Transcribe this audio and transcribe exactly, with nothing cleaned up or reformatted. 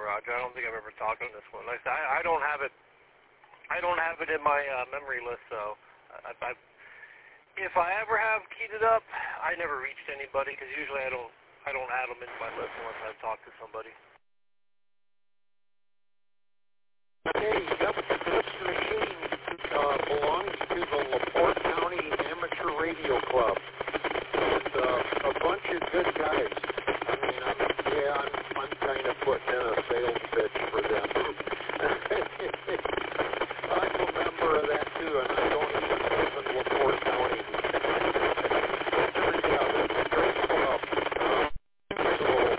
Roger. I don't think I've ever talked on this one. Like I said, I, I don't have it. I don't have it in my uh, memory list, so I, I, if I ever have keyed it up, I never reached anybody because usually I don't. I don't add them into my list unless I've talked to somebody. Okay, yep. This machine uh, belongs to the LaPorte County Amateur Radio Club. It's uh, a bunch of good guys. I mean, I'm, yeah, I'm, I'm kind of putting in a sales pitch for them. I'm a member of that too, and I don't even live in LaPorte County. Yeah, it's a great club. Uh, so